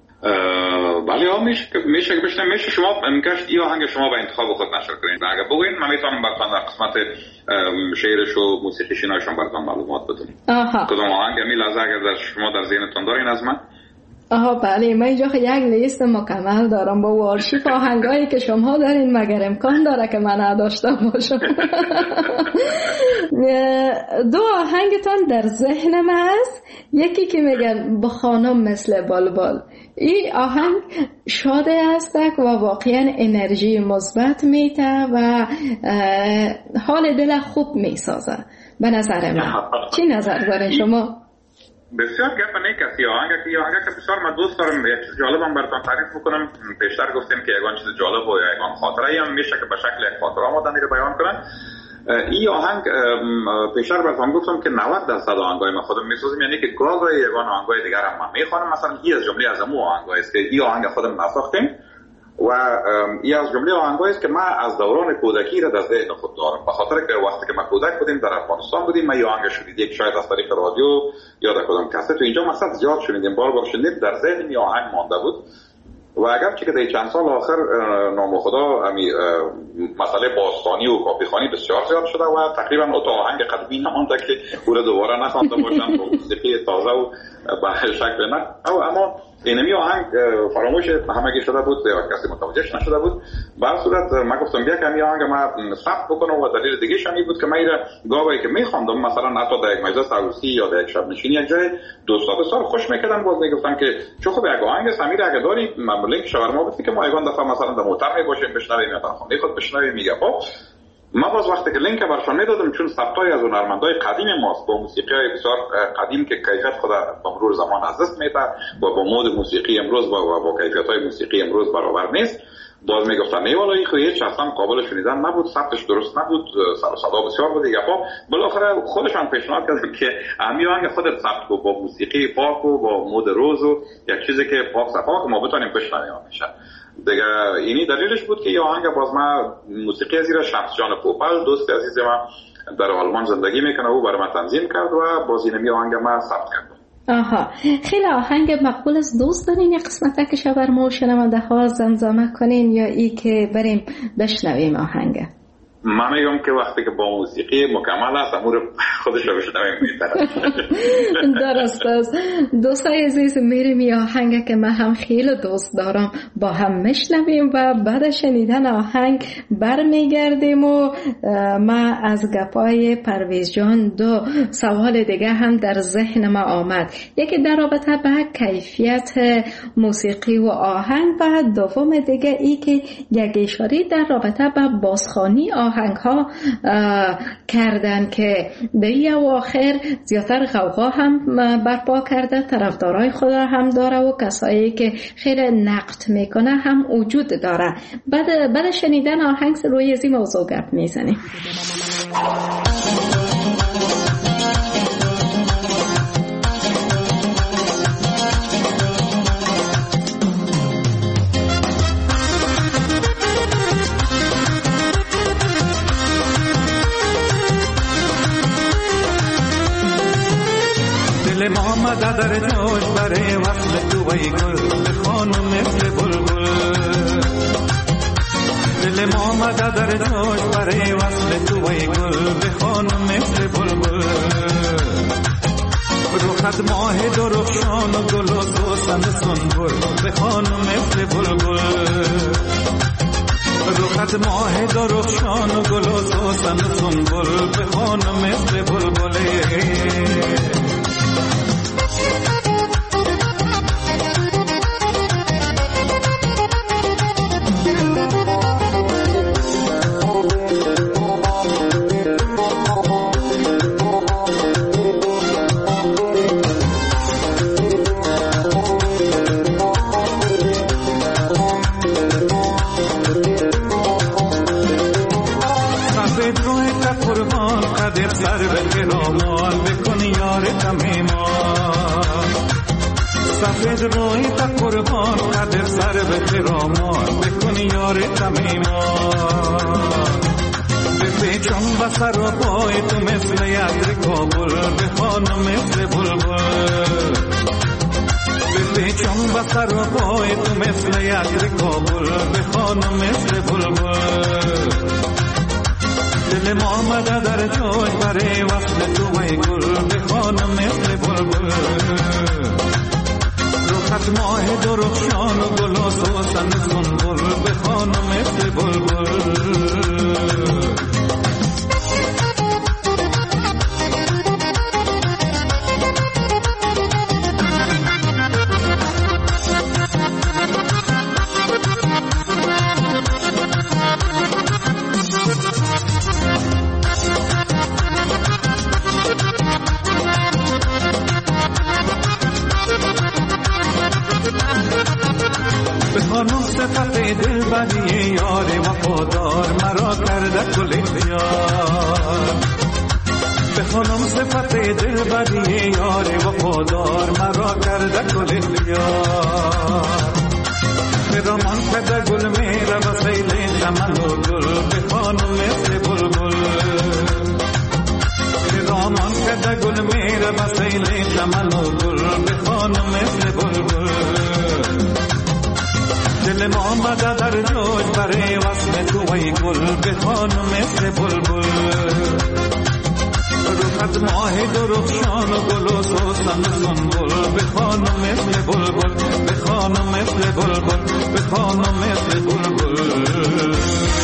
بله ها میشه میشه بشنویم. میشه شما امکانش این آهنگ شما به انتخاب خود نشر کنین، اگر بگوین من میتونم براتون در قسمت شعرش و موسیقیش ایناشون براتون معلومات بدم. کدوم آهنگ می لحظه اگر در شما در ذهنتون دارین از من؟ آها بله، من اینجا یک لیست مکمل دارم با آرشیو آهنگایی که شما دارین، مگر امکان داره که من نداشته باشم. دو آهنگتان در ذهن من است، یکی که میگن با خانم مثل بلبل، این آهنگ شاده است و واقعا انرژی مثبت میده و حال دل خوب میسازه به نظر من. چی نظر دارین شما؟ بسیار گپ نیک است. یه آهنگ که یه آهنگ که بسیار من دوست دارم، یک چیز جالبم براتون تعریف بکنم. پیشتر گفتیم که یگان چیز جالب و یگان خاطره ای هم میشه که به شکل یک خاطره آمدنی رو بیان کنن. این آهنگ پیشتر براتون گفتم که نود درصد آهنگای ما خودم میسازیم، یعنی که گاهی یگان آهنگای دیگر هم من میخوانم. مثلا این از جمله از امو آهنگایی است که این آهنگ خودم نساختیم و این از جمله آهنگایی است که من از دوران کودکی را در ذهن خود دارم، به خاطر که وقتی که ما کودک بودیم در افغانستان بودیم، ما این آهنگ شنیدیم شاید از طریق رادیو یا در کدام کاست، تو اینجا مثلا زیاد شنیدیم، بار بار شنیدیم، در ذهن این آهنگ مانده بود. و اگرچه که در چند سال آخر نام خدا امی مسئله باستانی و کاپیخانی بسیار زیاد شده و تقریبا اون آهنگ قدیمی نمانده که او را دوباره نخوانده باشن با موسیقی تازه و به شکل نه. اما اینمی آهنگ فراموش همگی شده بود یا کسی متوجهش نشده بود. به هر صورت من گفتم بیا که این آهنگ ما ثبت بکنم و دلیل دیگه شمی بود که من اینا گاهی که میخواندم مثلا حتی در یک مجلس عروسی یا در یک شب نشینی یک جای دوستا بسیار خوش میکردن، باز میگفتم که چه خوب یک آهنگ سمیر اگه داری من لینک شاورما بدی که ما یگان دفعه مثلا در موتر میباشیم بشنویم یا در خانه خود بشنویم. میگه خب ما باز وقتی که لینک برشان میدادم، چون ثبتای از هنرمندای قدیم ماست با موسیقی بسیار قدیم که کیفیت خود به مرور زمان از دست میده و با مود موسیقی امروز با با کیفیت‌های موسیقی امروز برابر نیست، باز میگفتن نه والا این خودش اصلا قابل شنیدن نبود، ثبتش درست نبود، سر و صدا بسیار بود دیگه. خب بالاخره خودشان پیشنهاد کردن که همین آهنگ خودت ثبت کو با موسیقی پاک و با مود روز و یک چیزی که پاک صفا که ما بتونیم بشنویم میشه دیگه. اینی دلیلش بود که یه آهنگ باز ما موسیقی زیر شمس جان پوپل دوست عزیز ما در آلمان زندگی میکنه و برای ما تنظیم کرد و باز اینمی آهنگ ما ثبت کرد. آها خیلی آهنگ مقبول است. دوست دارین یک قسمت که شبر ما و شنونده ها زمزمه کنین یا ای که بریم بشنویم آهنگ؟ من میگم که وقتی که با موسیقی مکمل است امور خودش رو بشنویم میتره. درست است. دوستای عزیز میریم یه آهنگ که من هم خیلی دوست دارم با هم میشنویم و بعد شنیدن آهنگ برمیگردیم و ما از گپای پرویز جان دو سوال دیگه هم در ذهن ما آمد، یکی در رابطه به کیفیت موسیقی و آهنگ و دوم دیگه ای که یک اشاره در رابطه به بازخوانی آهنگ آهنگ ها کردن که در این اواخر زیادتر غوغا هم برپا کرده، طرفدارای خود هم داره و کسایی که خیلی نقد میکنه هم وجود داره. بعد بعد شنیدن آهنگ روی از این موضوع گپ میزنیم. دل ما آمده در جوش برای وصل تو ای گل به خانم مثل بلبل. دل ما آمده در جوش برای وصل تو ای گل به خانم مثل بلبل. روخت ماه درخشان و گل و سوسن سنبل به خانم مثل بلبل. روخت ماه درخشان و گل و سوسن سنبل به خانم مثل بلبل. سفید روی تا قربان قدر سر به خرامان بکن یار تمیمان. بپیچم بسر و پای تو مثل یدر کابل به خانم مثل بلبل. بپیچم بسر و پای تو مثل یدر کابل به خانم مثل بلبل. دل ما آمده در جای برای وصل تو ای گل به خانم مثل بلبل. روخت ماه درخشان و گل و سوسن سنبل به خانم مثل بلبل. خانم صفت دل بدی یار وفادار مرا کرده کل اختیار. به خانم صفت دل بدی یار وفادار مرا کرده کل اختیار. خرامان کرده گل میره و سیل چمن و گل به خانم مثل بلبل. خرامان کرده گل میره و سیل چمن و گل به خانم مثل بلبل. دل ما آمده در جوش برای وصل تو ای گل به خانم مثل بلبل. روخت ماه درخشان و گل و سوسن سنبل به خانم مثل بلبل. به خانم مثل بلبل. به خانم مثل بلبل.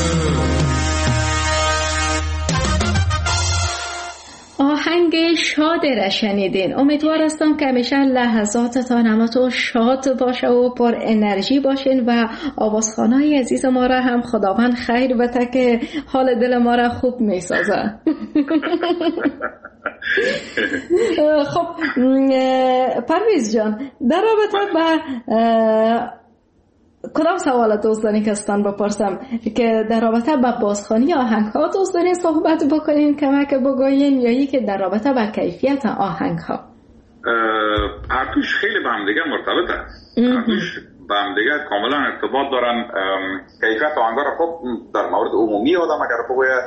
آهنگ شاد را شنیدین. امیدوار هستم که همیشه لحظاتتان همتون شاد باشه و پر انرژی باشین و آوازخوانای عزیز ما را هم خداوند خیر بده که حال دل ما را خوب میسازه. خب پرویز جان، در رابطه با کدام سوال دوستانی که استان بپرسم که در رابطه با بازخوانی آهنگ ها دوستانی صحبت بکنین، کمک بگوین، یا ای که در رابطه با کیفیت آهنگ ها؟ هر دوش خیلی به هم دیگه مرتبط است. هر دوش به هم دیگه کاملا ارتباط دارن. کیفیت آهنگ ها را خب در مورد عمومی آدم اگر بگویه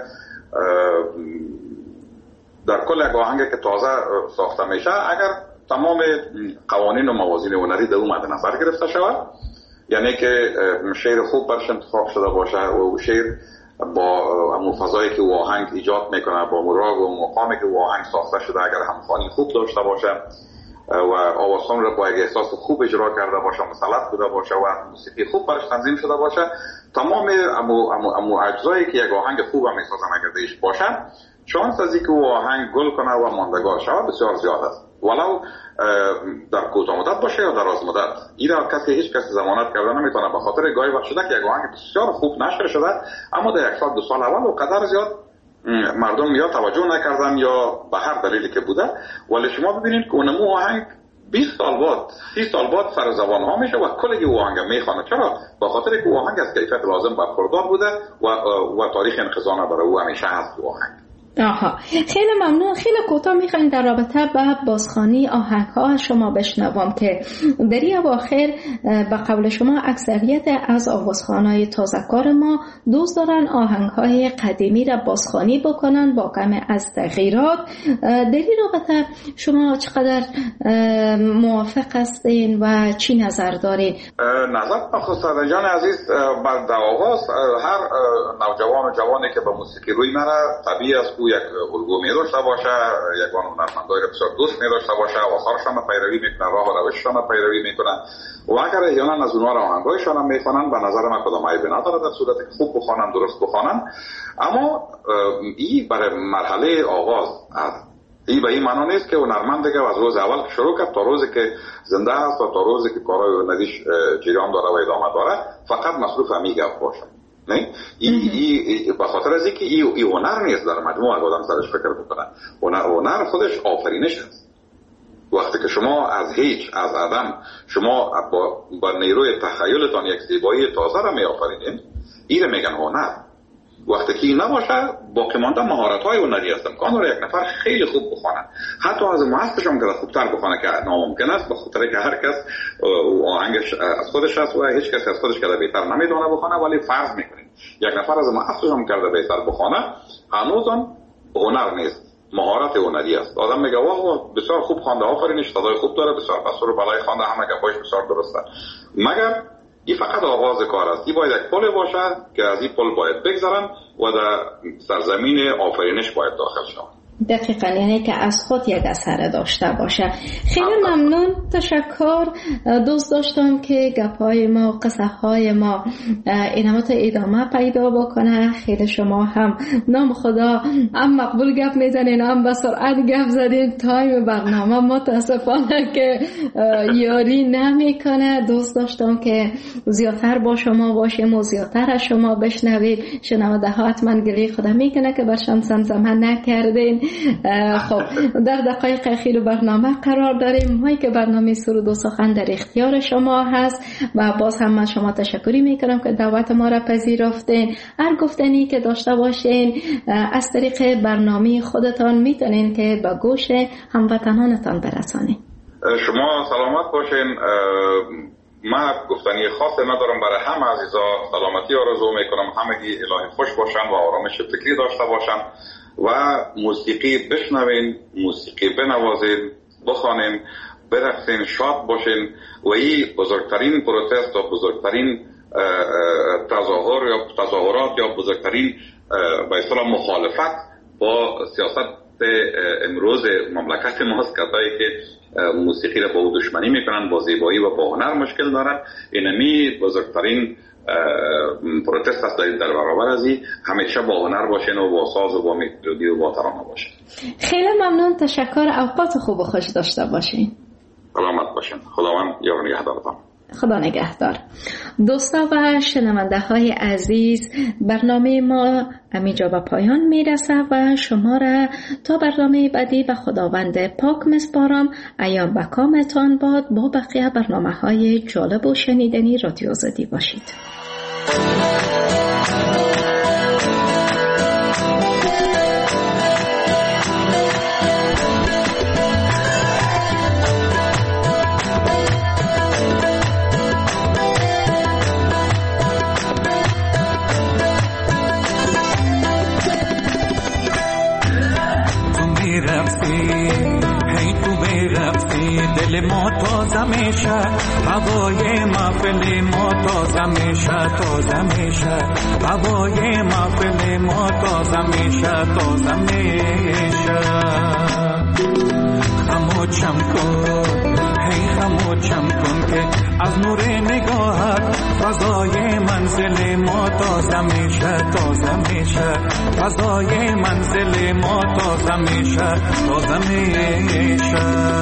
در کل یک آهنگ که تازه ساخته میشه اگر تمام قوانین و موازین هنری در اون مد نظر گرفته شود، یعنی که شعر خوب برش انتخاب شده باشه و شعر با همون فضایی که او آهنگ ایجاد میکنه، با مراغ و مقامی که او آهنگ ساخته شده اگر همخوانی خوب داشته باشه و آوازخوان را با یک احساس خوب اجرا کرده باشه، مسلط بوده باشه و موسیقی خوب برش تنظیم شده باشه، تمام امو امو امو اجزایی که یک آهنگ خوب میسازن اگر دیش باشه، شانس از اینکه او آهنگ گل کنه و ماندگار شود بسیار زیاد است. ولو در کوتاه مدت باشه یا دراز مدت. این را کسی هیچ کسی ضمانت کردن نمیتونه، به خاطر گاهی وقت شده که یک آهنگ بسیار خوب نشر شده اما در یک سال دو سال اول و قدر زیاد مردم یا توجه نکردن یا به هر دلیلی که بوده، ولی شما ببینید که اونمو آهنگ بیست سال بعد سی سال بعد سر زبان ها میشه و کلی او آهنگ میخوانه. چرا؟ به خاطر که او آهنگ از کیفیت لازم برخوردار بوده و و تاریخ انخزانه برای او همیشه هست او آهنگ. آها، خیلی ممنون. خیلی کوتاه میخوایم در رابطه با بازخوانی آهنگ ها شما بشنوم که در این اواخر به قول شما اکثریت از آوازخوانای تازه‌کار ما دوست دارن آهنگ های قدیمی را بازخوانی بکنن با کم از تغییرات. در این رابطه شما چقدر موافق هستین و چی نظر دارین؟ نظر بخصوص جان عزیز، بعد در آغاز هر نوجوان و جوانی که به موسیقی روی نره طبیعی است یک الگو می داشته باشه، یک هنرمندای بسیار دوست می داشته باشه، آثارشان پیروی میکنه، راه و روششان پیروی میکنه و اگر احیانا از اونها را آهنگایشان هم میخوانن به نظر من کدام عیبی نداره در صورتی که خوب بخوانن، درست بخوانن. اما این برای مرحله آغاز است. این به این معنا نیست که هنرمند دیگه از روز اول شروع کرد تا روزی که زنده است و تا روزی که کارهای هنریش جریان داره و ادامه داره فقط مصروف همین گپ باشه. نه این ای به خاطر از اینکه این ای هنر نیست در مجموع آدم سرش فکر بکنه. هنر هنر خودش آفرینش است. وقتی که شما از هیچ از عدم شما با, با نیروی تخیلتان یک زیبایی تازه را می آفرینید، این میگن هنر. وقتی که این نباشه باقی مانده مهارت‌های هنری است. امکان داره یک نفر خیلی خوب بخونه، حتی از مؤسسش هم که خوبتر بخونه که ناممکن است، به خاطر که هر کس آهنگش از خودش است و هیچ کس از خودش که بهتر نمیدونه بخونه. ولی فرض میکنیم یک نفر از مؤسسش هم کرده بهتر بخونه، هنوز هم هنر نیست، مهارت هنری است. آدم میگه واه بسیار خوب خوانده، آفرینش، صدای خوب داره، بسیار بسور بالای خوانده، همه گپاش بسیار درسته. مگر این فقط آغاز کار است. این باید یک پل باشه که از این پل باید بگذرن و در سرزمین آفرینش باید داخل شوند. دقیقاً، یعنی که از خود یک اثر داشته باشه. خیلی ممنون، تشکر. دوست داشتم که گپای ما و قصه های ما اینمات ادامه پیدا بکنه. خیلی شما هم نام خدا هم مقبول گپ میزنین هم به سرعت گپ زدین. تایم برنامه متاسفانه که یاری نمیکنه. دوست داشتم که زیادتر با شما باشیم و زیادتر از شما بشنوید. شنونده ها حتما گلی خدا میکنه که برشان زمزمه نکردین. خب در دقایق خیلی برنامه قرار داریم. ما که برنامه سرود و سخن در اختیار شما هست و باز هم من شما تشکری میکنم که دعوت ما را پذیرفتین. هر گفتنی که داشته باشین از طریق برنامه خودتان میتونین که به گوش هموطنانتان برسانین. شما سلامت باشین. من گفتنی خاصی ندارم. برای همه عزیزا سلامتی آرزو میکنم، همگی الهی خوش باشن و آرامش فکری داشته باشن و موسیقی بشنوین، موسیقی بنوازین، بخوانین، برقصین، شاد باشین و این بزرگترین پروتست و بزرگترین تظاهر یا تظاهرات یا بزرگترین به اصطلاح مخالفت با سیاست امروز مملکت ماست. کسایی که موسیقی را با او دشمنی میکنن، با زیبایی و با هنر مشکل دارن، اینمی بزرگترین پروتست است در برابر از این. همیشه با هنر باشین و با ساز و با ملودی و با ترانه باشین. خیلی ممنون، تشکر. اوقات خوب و خوش داشته باشین. سلامت باشین. خداوند یار و نگهدارتان. خدا نگهدار. دوستا و شنونده های عزیز، برنامه ما همینجا به پایان میرسه و شما را تا برنامه بعدی به خداوند پاک میسپارم. ایام بکامتان باد. با بقیه برنامه های جالب و شنیدنی رادیو آزادی باشید. دل ما تازه میشه، هوای محفل ما تازه میشه، تازه میشه، هوای محفل ما تازه میشه، تازه میشه. خموشم کن هی خموشم کن که از نور نگاهت فضای منزل ما تازه میشه تازه میشه فضای منزل ما تازه میشه تازه میشه.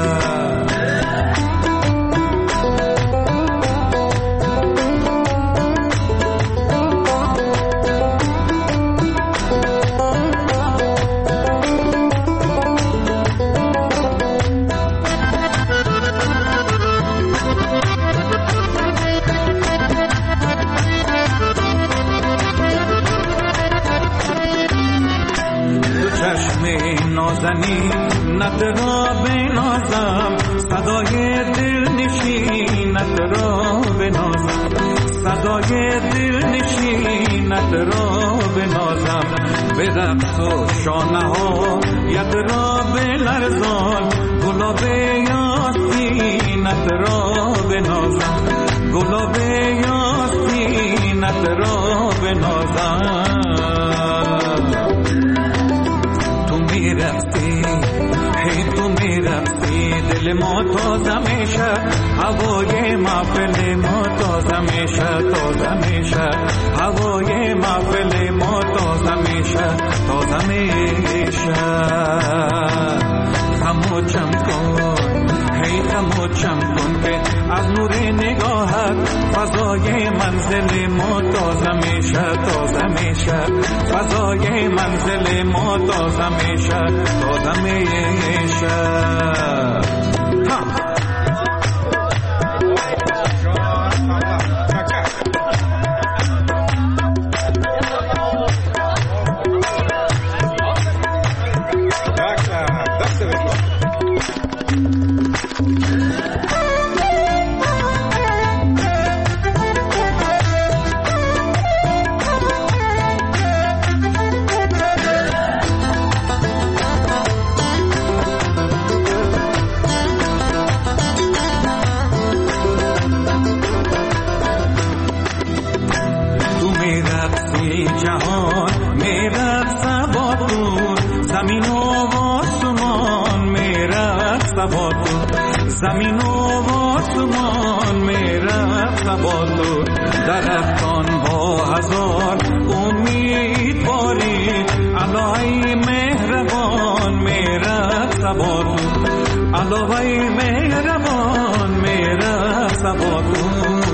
نازنی نت را بنازم صدای دل نشینت را بنازم صدای دل نشینت را بنازم به رقص و شانه ها ید را بلرزان گلاب یاسمینت را بنازم گلاب یاسمینت را بنازم. میرفتی هی تو میرفتی دل ما تازه میشه هوای محفل ما تازه میشه تازه میشه هوای محفل ما تازه میشه تازه میشه. خموشم کن هی خموشم کن که از نور نگاهت فضای منزل ما تازه میشه تازه میشه فضای منزل ما تازه میشه تازه میشه. زمین و آسمان میرفت سباتو درختان با هزار امید باری الهی مهربان میرفت سباتو الهی مهربان میرفت سباتو.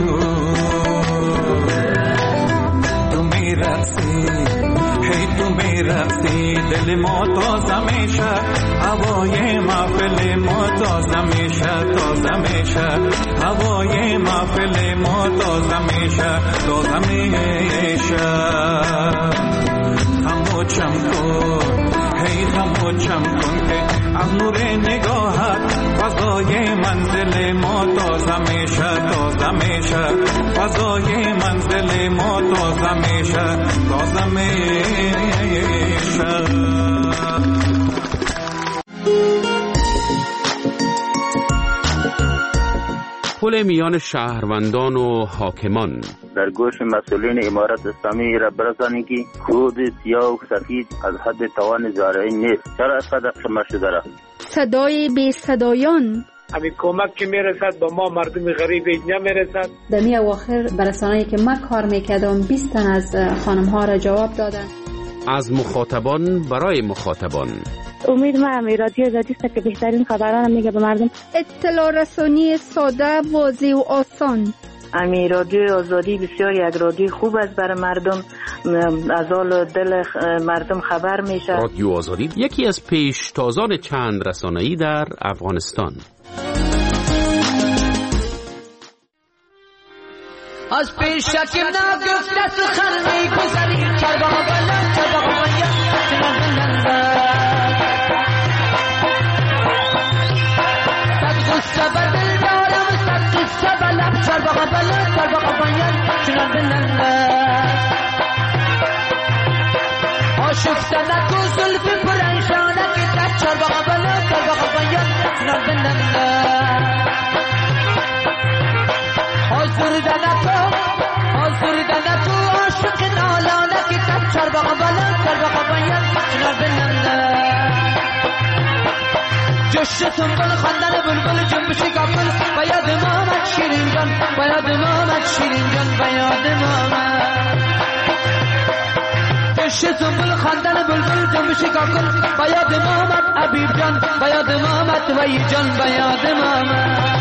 تو میرفتی هی تو میرفتی دل ما تازه میشه هوای محفل ما تازه میشه تازه میشه هوای محفل ما تازه میشه تازه میشه. خموشم کن هی خموشم کن که از نور نگاهت فضای منزل ما تازه میشه تازه میشه فضای منزل ما تازه میشه تازه میشه. پل میان شهروندان و حاکمان. در گوش مسئولین امارت اسلامی را برسانید که کود سیاه و سفید از حد توان زارعین نیست. چرا اینقدر شما شده را؟ صدای بی صدایان. همین کمک که میرسد با ما مردم غریب نمیرسد. در می اواخر برسانه‌ای که من کار میکردم بیست تن از خانم ها را جواب دادن. از مخاطبان برای مخاطبان. امید ما رادیو آزادی است که بهترین خبران میگه به مردم. اطلاع رسانی ساده، واضح و آسان. امی رادیو آزادی بسیار یک رادیو خوب است برای مردم، از حال دل مردم خبر میشه. رادیو آزادی یکی از پیشتازان چند رسانه‌ای در افغانستان. از پیشک نگفته سخن میگذری کربا بلند کربا بلند صد غصه به دل دارم صد قصه به لب کربا بلند کربا بلند چنان بلند آشفته نکو زلف پرنشانه که دست کربا بلند کربا بلند چنان بلند آزردن تو آزردن تو عاشق نالانه که تب چرباق بلند چرباق باید کنار بلند جشتون گل خواندن بلبل جنبش کافل باید مامد شیرین جان باید مامد شیرین جان باید مامد چش سنبل خندن بلبل جنبش کافل باید مامد حبیب جان باید مامد وی جان باید مامد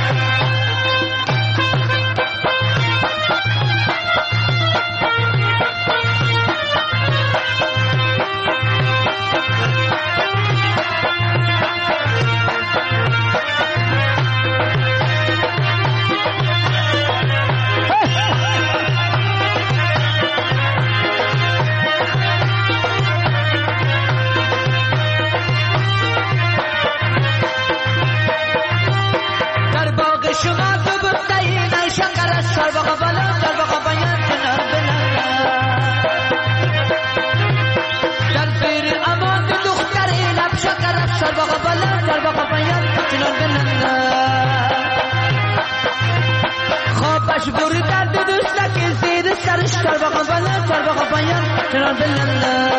خوابش بوری درد دوستک زیر سرش تربقا بلند تربقا بیان چنان بلند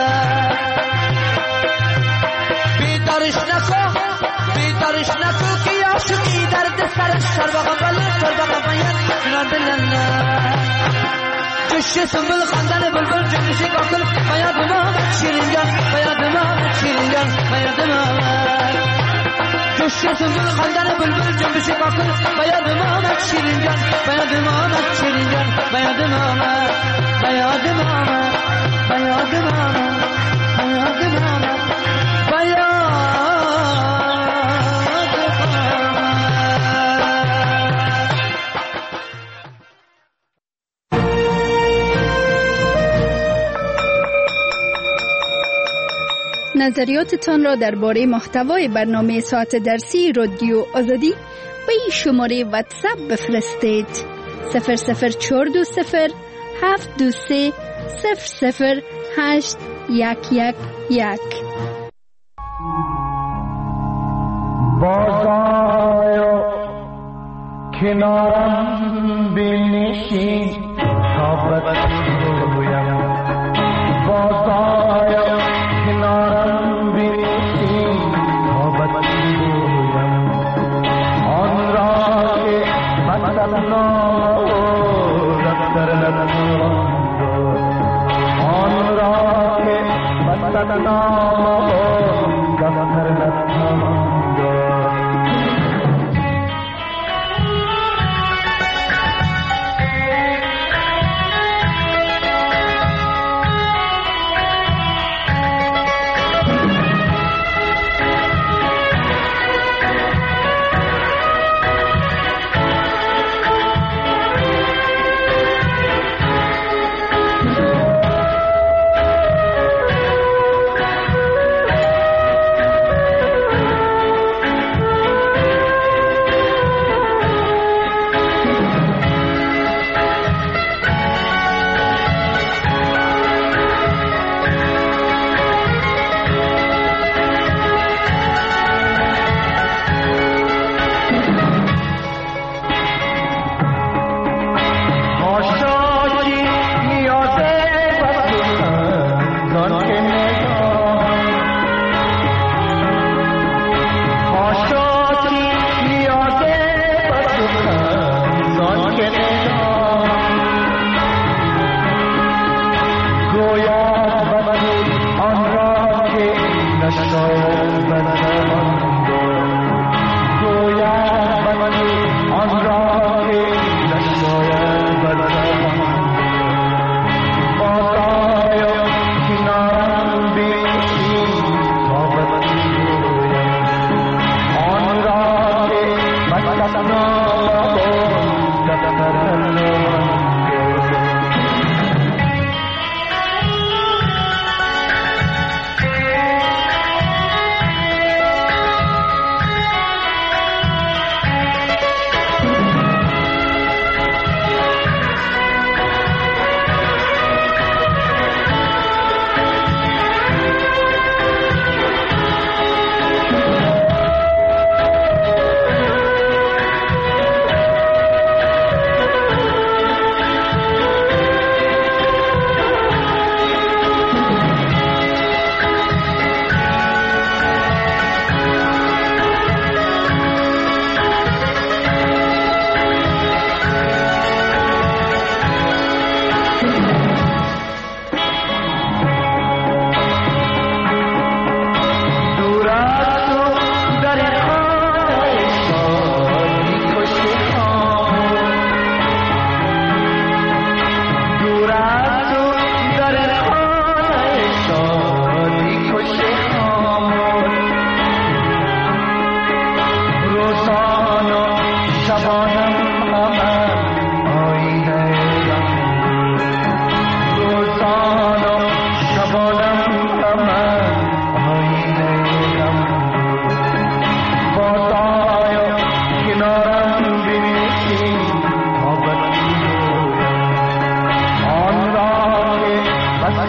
بیدارش نکو بیدارش نکو که عاشقی درد سرش تربقا بلند تربقا بیان چنان بلند جش سنبل خندن بلبل جنش کاکل باید مامد شیرین جان باید مامد شیرین جان باید مامد جش سنبل خندن بلبل جنش کاکل باید مامد شیرین جان باید مامد شیرین جان باید مامد باید مامد باید مامد باید مامد باید نظریاتتان را درباره محتوای برنامه ساعت درسی رادیو آزادی به این شماره واتساپ بفرستید صفر صفر چهار دو صفر هفت دو سه صفر صفر هشت یک یک یک. بازآیا کنارم بنشین تا بگویم بازآیا کنارم بنشین تا بگویم آن را که مثل نام رفتر نتواند آن را که مثل نام رفتر نتواند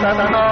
سنا